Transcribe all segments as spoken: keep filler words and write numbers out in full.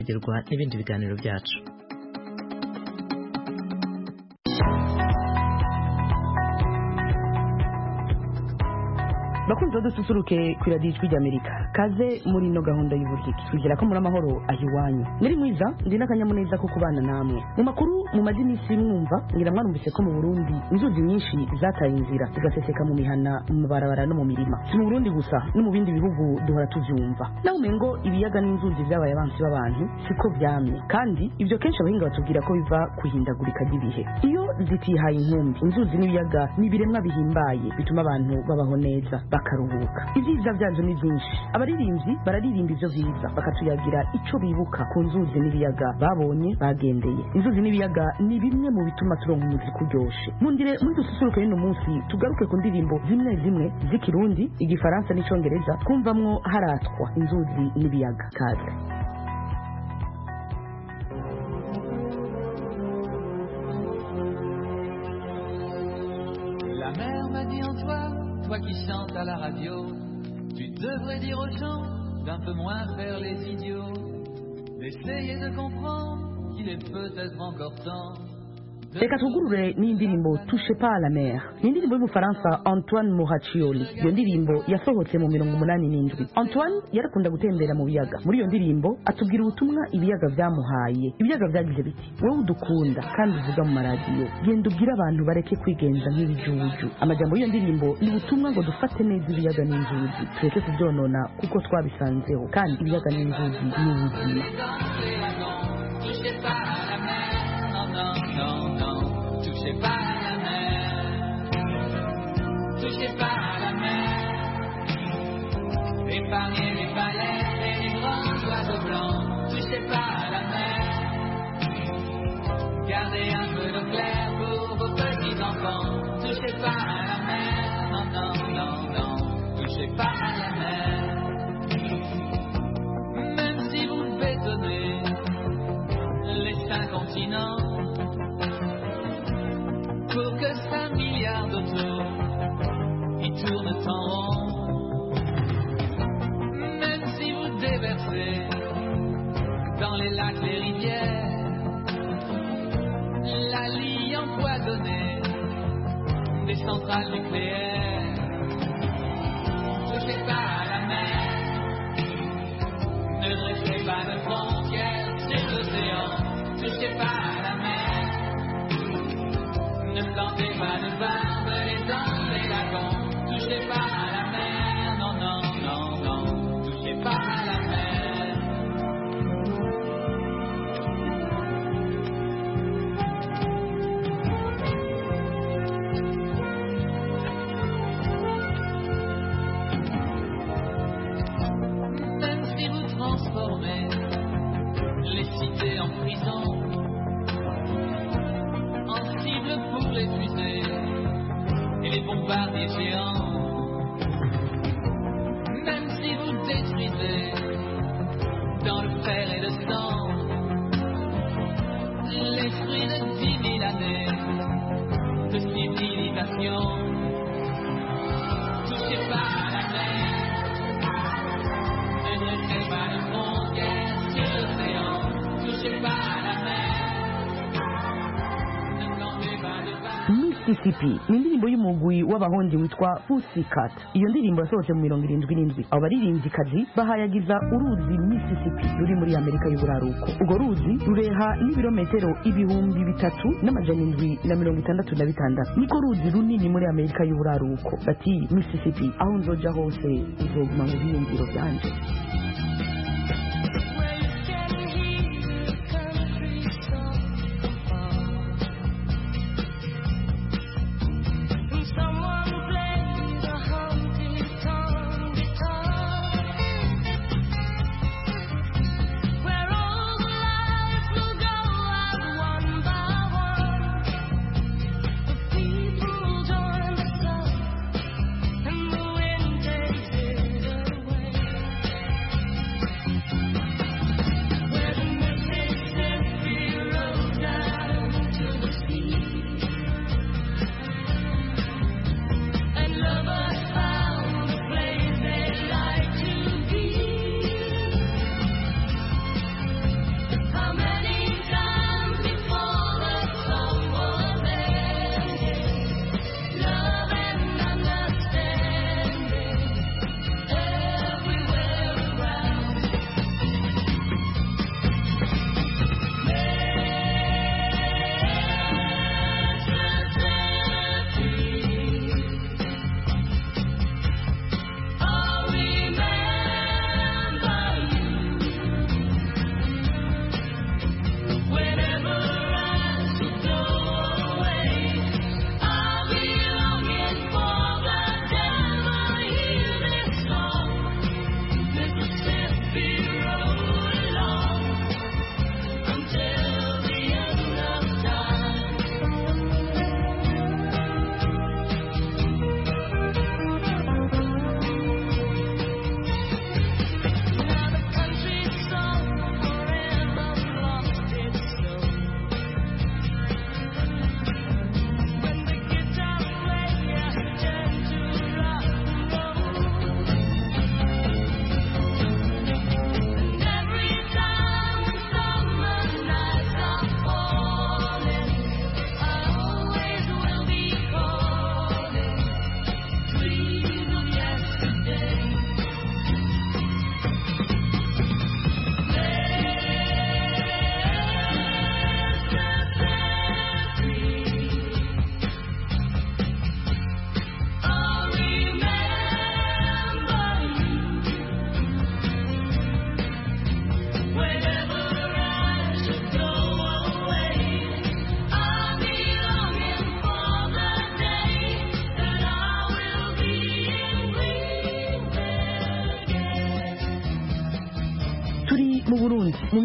gerwa n'ibindi biganiro byacu. bakunze dususuruke kuri radiyo ijwi ry'Amerika kaze muri ino gahunda y'ubuhiki twizera ko muri amahoro aho iwanyu muri mwiza ndi n'akanyamuneza ko kubana namwe mu makuru mu madini isi mwumva ngira mwarumvise ko mu Burundi inzuzi nyinshi zataye inzira zigaseseka mu mihana mu mabarabara no mu mirima si mu Burundi gusa no mu bindi bihugu duhora tuvyumva naho umengo ibiyaga n'inzuzi vyabaye abansi b'abantu siko vyamye kandi ivyo kenshi abahinga batubwira ko biva kuhindagurika ry'ibihe iyo zitihaye inkumbi inzuzi n'ibiyaga n'ibiremwa bihimbaye bituma abantu babaho neza bakaruhuka ivyiza vyazo ni vyinshi abaririmbyi bararirimba ivyo vyiza bakatuyagira ico bibuka ku nzuzi n'ibiyaga babonye bagendeye inzuzi n'ibiyaga ni bimwe mu bituma turonka umuziki uryoshe mundire muri dususuruke y'uno munsi tugaruke ku ndirimbo zimwe zimwe z'ikirundi igifaransa n'icongereza twumvamwo haratwa inzuzi n'ibiyaga kaze. La mer m'a dit en toi, toi qui chantes à la radio, tu devrais dire aux gens d'un peu moins faire les idiots, d'essayer de comprendre qu'il est peut-être encore temps. Reka tugurure n'indirimbo Touche pas à la mer ni indirimbo y'umufaransa Antoine Moraccioli iyo ndirimbo yasohotse mu mirongo umunani n'indwi. Antoine yarakunda gutembera mu biyaga muri iyo ndirimbo atubwira ubutumwa ibiyaga vyamuhaye ibiyaga vyagize biti wowe udukunda kandi uvuga mu maradiyo genda ubwira abantu bareke kwigenza nk'ibijuju amajambo y'iyo ndirimbo ni ubutumwa ngo dufate neza ibiyaga n'inzuzi tureke kuvyonona kuko twabisanzeho kandi ibiyaga n'inzuzi ni ubuzima. Touchez pas à la mer, touchez pas à la mer, épargnez les falaises et les grands oiseaux blancs, touchez pas à la mer, gardez un peu d'eau claire pour vos petits enfants, touchez pas à la mer, non, non, non, non, touchez pas à la mer, même si vous bétonnez les cinq continents, pour que cinq milliards d'autos y tournent en rond. Même si vous déversez dans les lacs, les rivières, la lie empoisonnée des centrales nucléaires, touchez pas à la mer, ne dressez pas de frontières sur l'océan, touchez pas à la mer. Ne plantez pas de barbe les dans les lagons, touchez pas à la mer, non, non, non, non, touchez pas à la mer. Même si vous transformez les cités en prison, pour les fusées et les bombardiers géants, même si vous détruisez dans le fer et le sang les fruits de dix mille années de civilisation, touchez pas à la mer, ne dressez pas de frontières sur l'océan, touchez pas à la mer. Mississippi ni indirimbo y'umugwi w'abahondi witwa Pussycat. Iyo ndirimbo yasohotse mu mirongo irindwi n'indwi. Abo baririmbyikazi bahayagiza uruzi Mississippi ruri muri Amerika y'Uburaruko. Urwo ruzi rureha n'ibirometero ibihumbi bitatu n'amajana indwi na mirongo itandatu na bitandatu. Niko ruzi runini muri Amerika y'Uburaruko. Bati Mississippi aho nzoja hose izoguma mu biyumviro byanje.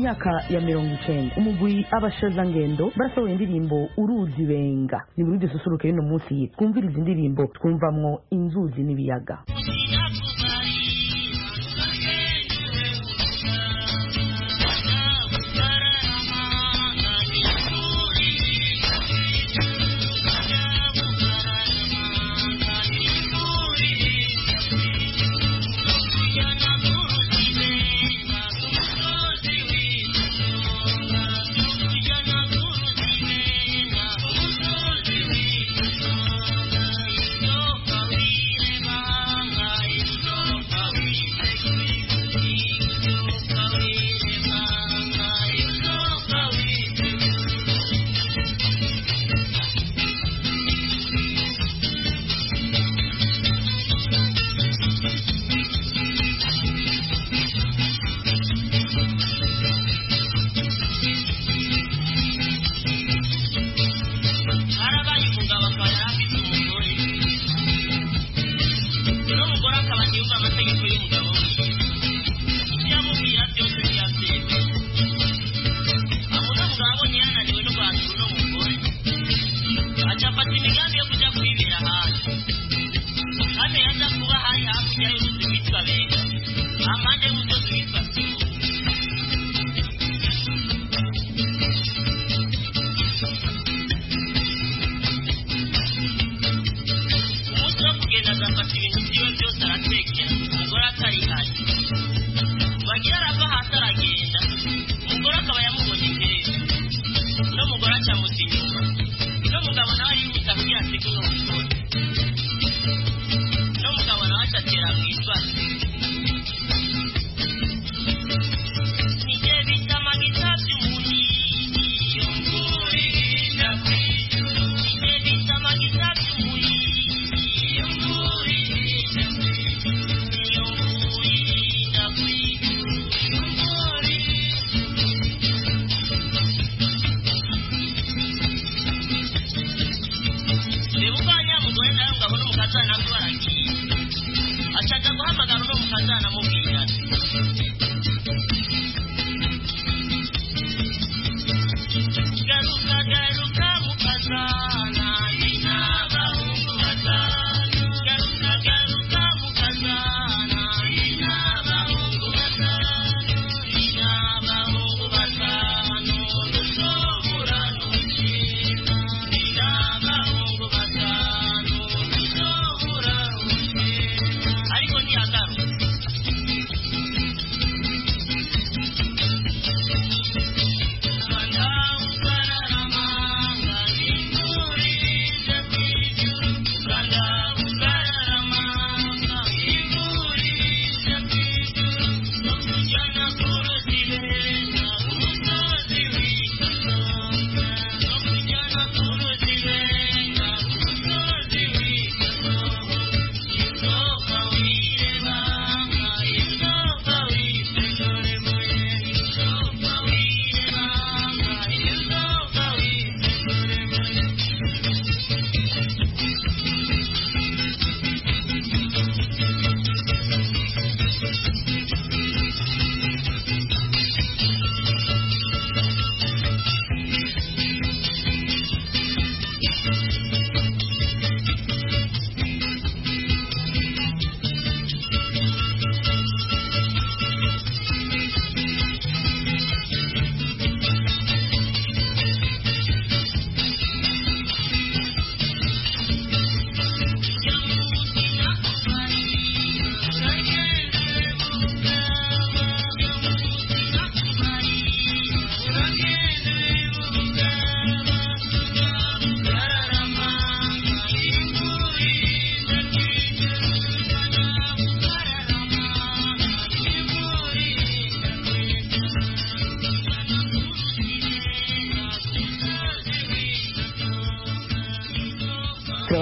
myaka ya mirongo icenda umugwi abashazangendo barasohoye indirimbo uruzi benga ni muri dususuruke y'uno munsi twumviriza indirimbo twumvamwo inzuzi n'ibiyaga.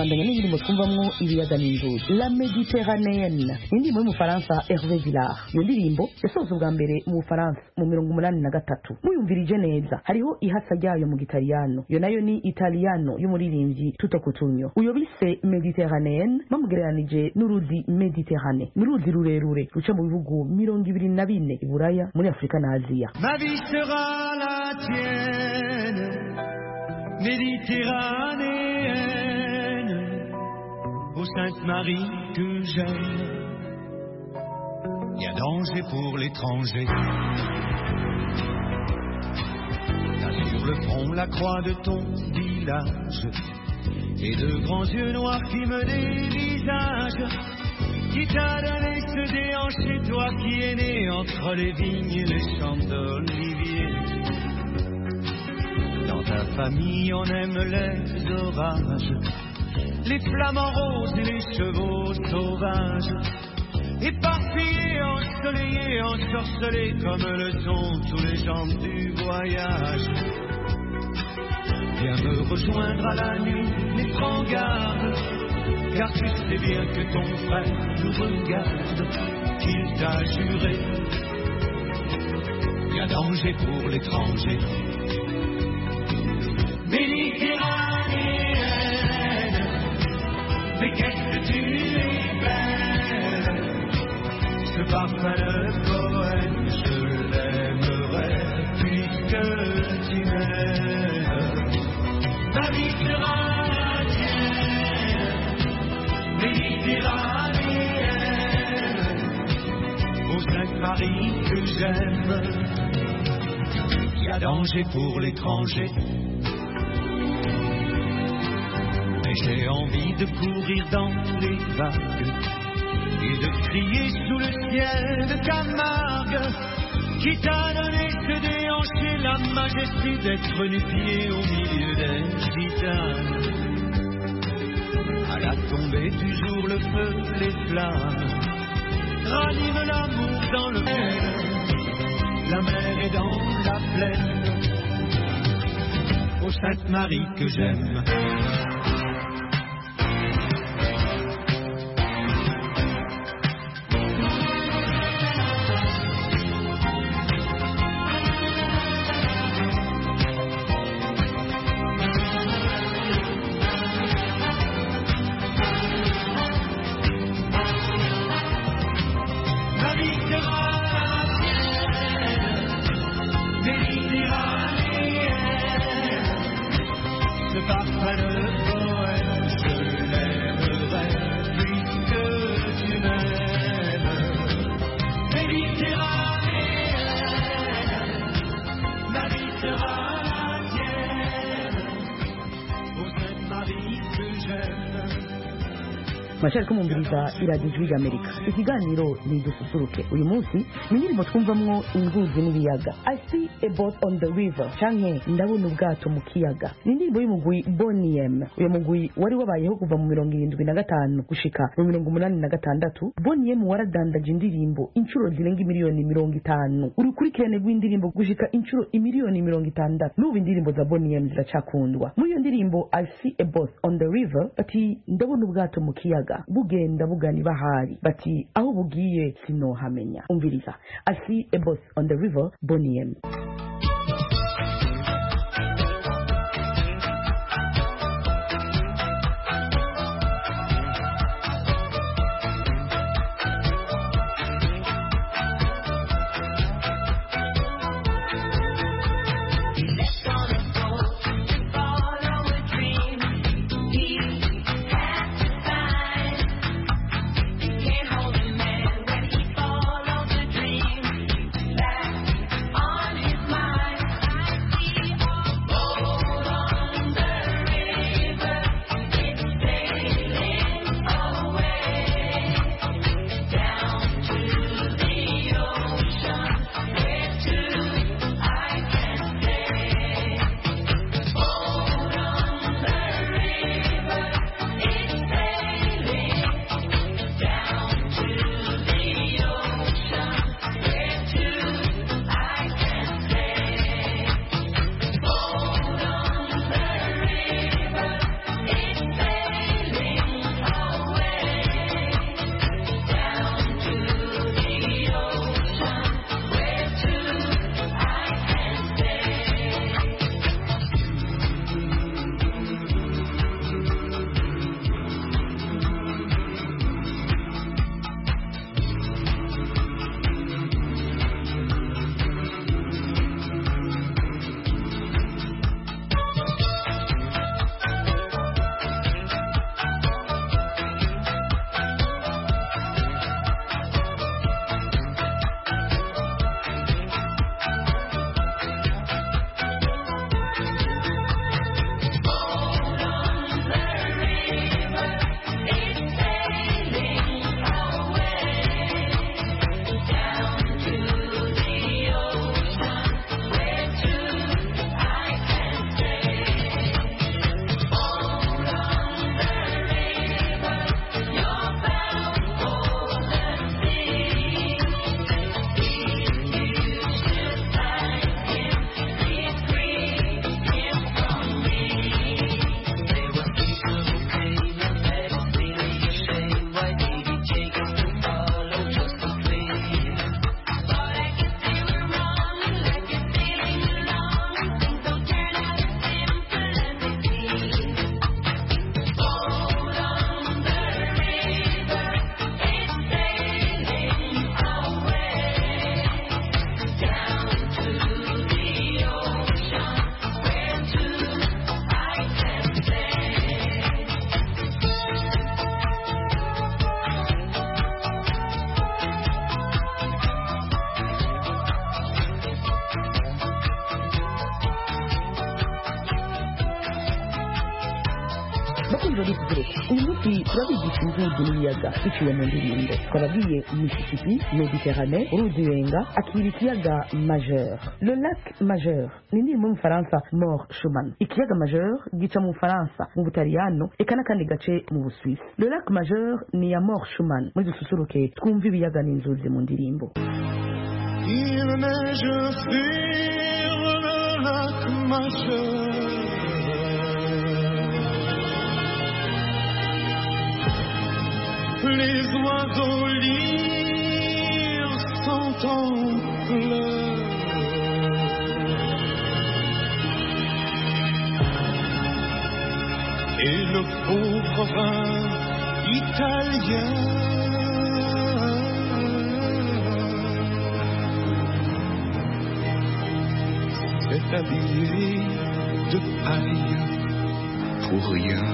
turabandanya n'indirimbo twumvamwo ibiyaga n'inzuzi la méditerranéenne indirimbo y'umufaransa Hervé Villard. Iyo ndirimbo yasohotse ubwa mbere mu Bufaransa mu mirongo umunani na gatatu. Muyumvirije neza hariho ihasa ryayo mu gitaliyano, yo nayo ni italiano y'umuririmbyi Tuto Cutugno. Uyo bise méditerranéenne bamugereranije n'uruzi Méditerranée, n'uruzi rurerure ruca mu bihugu mirongo ibiri na bine i Buraya, muri Afrika na Aziya. Ma vie sera la tienne, méditerranéenne, ô Sainte Marie que j'aime. Il y a danger pour l'étranger. T'as sur le front la croix de ton village et de grands yeux noirs qui me dévisagent. Qui t'a donné ce déhanché, toi qui es né entre les vignes et les champs d'olivier. Dans ta famille on aime les orages, les flamants roses et les chevaux sauvages, éparpillés, ensoleillés, ensorcelés comme le sont tous les gens du voyage. Viens me rejoindre à la nuit, mais prends garde, car tu sais bien que ton frère nous regarde, qu'il t'a juré. Il y a danger pour l'étranger. Méditerranéenne, mais qu'est-ce que tu es belle. Ce parfum de poème, je l'aimerais puisque tu m'aimes. Ma vie sera la tienne, méditerranéenne, ô Sainte Marie que j'aime. Il y a danger pour l'étranger. Mais j'ai envie de courir dans les vagues et de crier sous le ciel de Camargue, qui t'a donné ce déhanché, la majesté d'être nu-pied au milieu des gitanes. À la tombée du jour, le feu, les flammes raniment l'amour dans le ciel. La mer est dans la plaine, ô Sainte Marie que j'aime. Mashari kumumviriza iradiyo ijwi ry'Amerika. Ikiganiro ni dususuruke. Uyu munsi ni indirimbo twumvamwo inzuzi n'ibiyaga. I see a boat on the river, canke ndabona ubwato mu kiyaga. Ni indirimbo y'umugwi Boney M. Uyu mugwi wari wabayeho kuva mu mirongo irindwi na gatanu gushika mu mirongo umunani na gatandatu. Boney M waradandaje indirimbo inshuro zirenga imiliyoni mirongo itanu. Urukurikirane rw'indirimbo gushika inshuro imiliyoni mirongo itandatu. N'ubu indirimbo za Boney M ziracakundwa. Muri iyo ndirimbo I see a boat on the river, ati ndabona ubwato mu kiyaga bugenda bugani bahari, bati aho bugiye sinohamenya. Umviriza I see a boat on the river, Boney M. On his mind. Bonjour Kuzuruka, uyu munsi turabigisha inzuzi n'ibiyaga biciye mu ndirimbo. Twababwiye Mississippi, Mediterranée, uruzi Wenga, akira ikiyaga Majeur. Le lac Majeur ni indirimbo mu Faransa Mort Schumann. Ikiyaga Majeur gica mu Faransa, mu Butaliyano, eka n'akandi gace mu Busuwisi. Le lac Majeur ni ya Mort Schumann. Muri dususuruke twumva ibiyaga n'inzuzi mu ndirimbo. Il neige sur le lac Majeur. Les oiseaux lyres sont en pleurs. Et le pauvre vin italien s'est habillé de paille pour rien.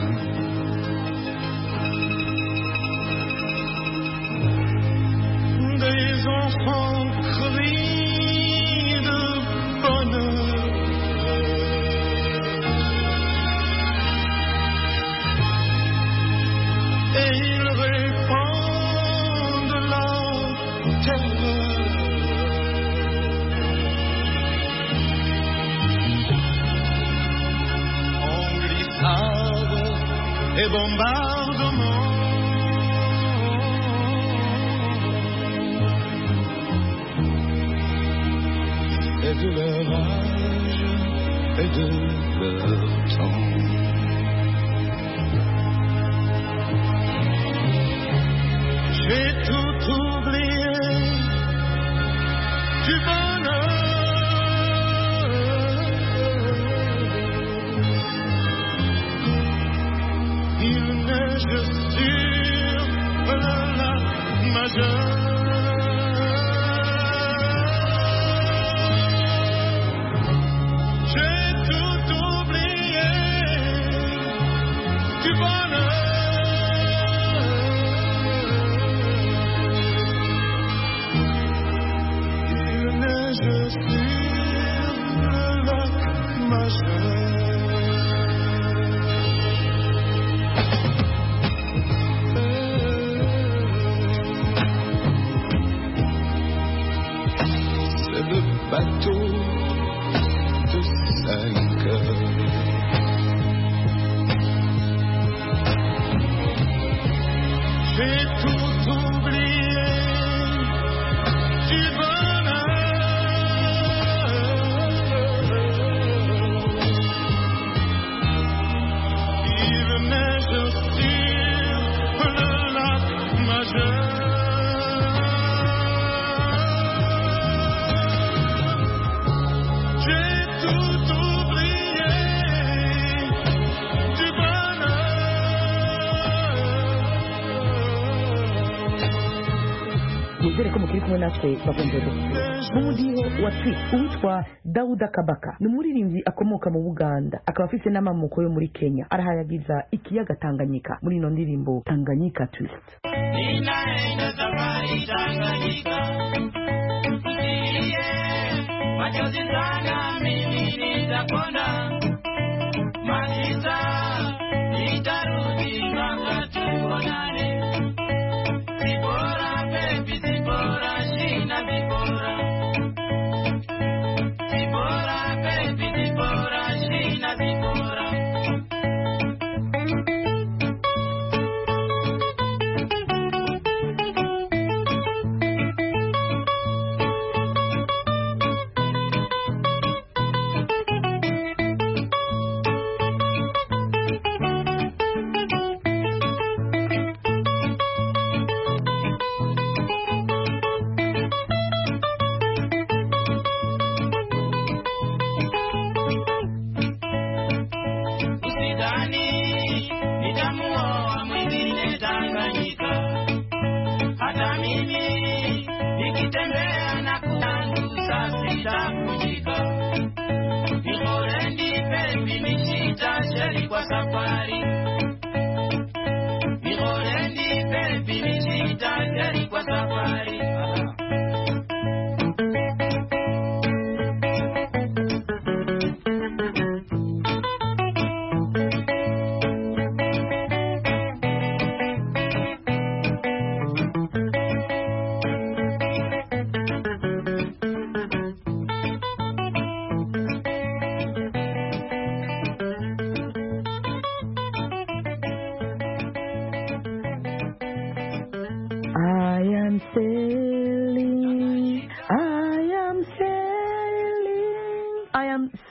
Des enfants crient de bonheur. Et ils répandent la terreur. En glissade et bombardement. Et de leur âge et de leur temps. J'ai tout oublié du bonheur. Il neige sur le lac Majeur. Bateau de cinq heures. J'ai tout oublié du bonheur. Il neige sur le lac Majeur. Nizere ko mukiri kumwe natwe bakunze dukuru. Mu mudiho wa Twi uwitwa Dauda Kabaka ni umuririmbyi akomoka mu Buganda akaba afite n'amamuko yo muri Kenya arahayagiza ikiyaga Tanganyika muri ino ndirimbo Tanganyika Twist. Ninaenda safari Tanganyika, usilie machozi sana, mimi nitakwenda Malisa, nitarudi mpaka tuonane. Zipora baby, Zipora shina Zipora. Zipora baby, Zipora shina Zipora.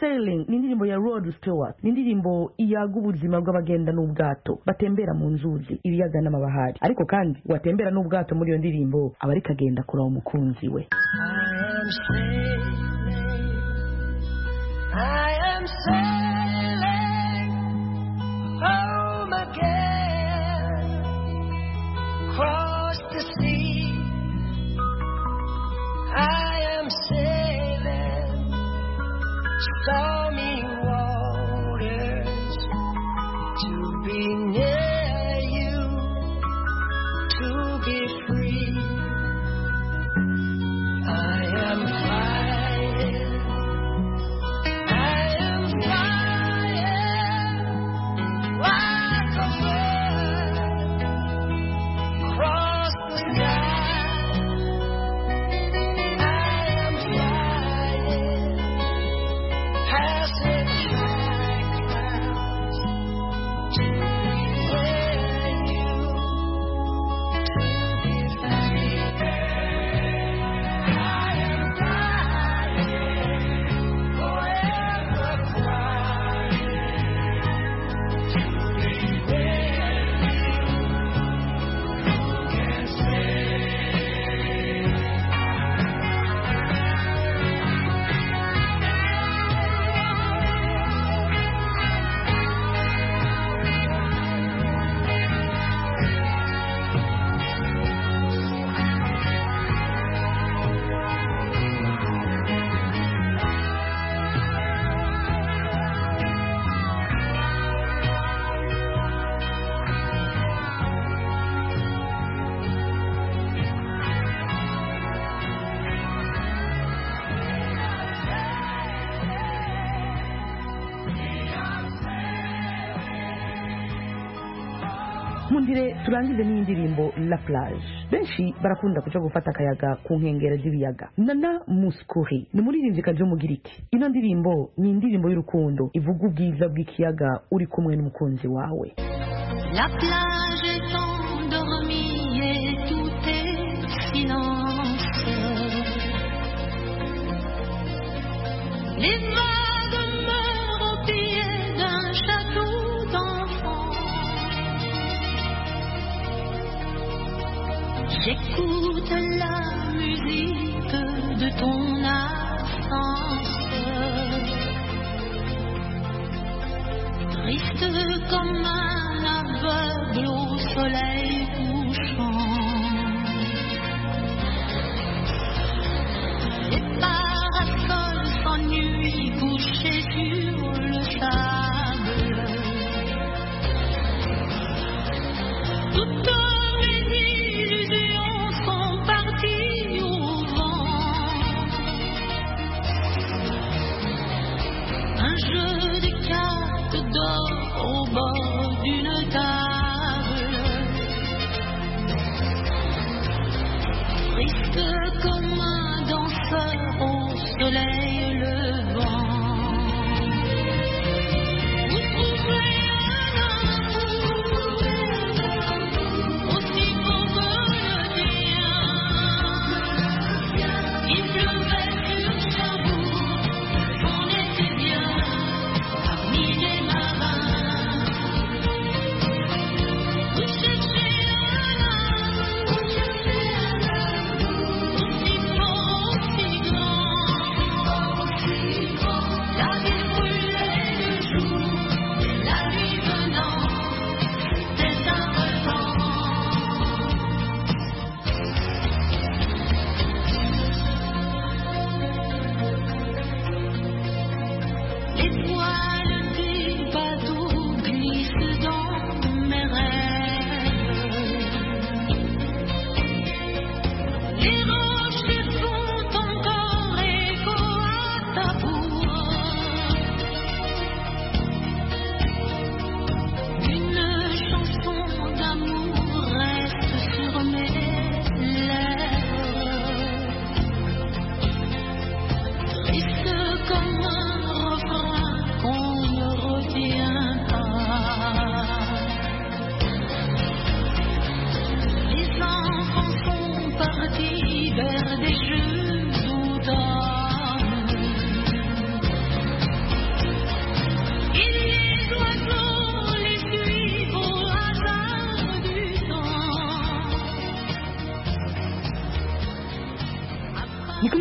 Sailing ni indirimbo ya Rod Stewart, ni indirimbo iyaga ubuzima bw'abagenda n'ubwato batembera mu nzuzi ibiyaga n'amabahari, ariko kandi watembera n'ubwato muri iyo ndirimbo aba ariko agenda kuraba umukunzi we. I am sailing home again, across the sea. I am sailing stormy waters to be near you, to be free. I am flying, I am flying like a bird across the sky. I am flying, passing high clouds to be where you, to be free. I am flying, forever flying to be where you can stay. Mundire turangize n'iyi ndirimbo La Plage. Benshi barakunda kuja gufata akayaga ku nkengera z'ibiyaga. Nana Mouskouri ni umuririmvyikazi w'umugiriki. Ino ndirimbo ni indirimbo y'urukundo ivuga ubwiza bw'ikiyaga uri kumwe n'umukunzi wawe. La plage est endormie et tout est silence. Les vagues meurent au pied d'un château d'enfants. J'écoute la musique de ton absence, triste comme un aveugle au soleil couchant. Les parasols s'ennuient couchés sur le sable. Toutes mes illusions sont parties au vent. Un jeu de cartes d'or au bord d'une table, triste comme un danseur au soleil levant. Vous trouverez un amour aussi beau que le tien. Il pleuvait sur Cherbourg, on était bien parmi les marins. Vous cherchez un amour aussi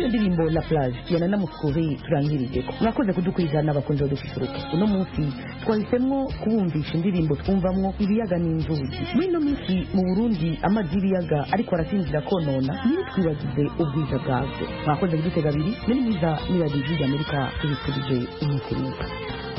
ndirimbo La Plage yana na Muscovy turangirijeko. Mwakoze kudukurikirana abakunzi badususuruke. Uno munsi twahisemwo kubumvisha indirimbo twumvamwo ibiyaga n'inzuzi. Muri ino minsi mu Burundi amazi y'ibiyaga ariko arasinzira konona ntitwibagize ubwiza bwabyo. Mwakoze kudutega abiri muri mwiza niba dijwi Amerika tubifurije umunsi mwiza.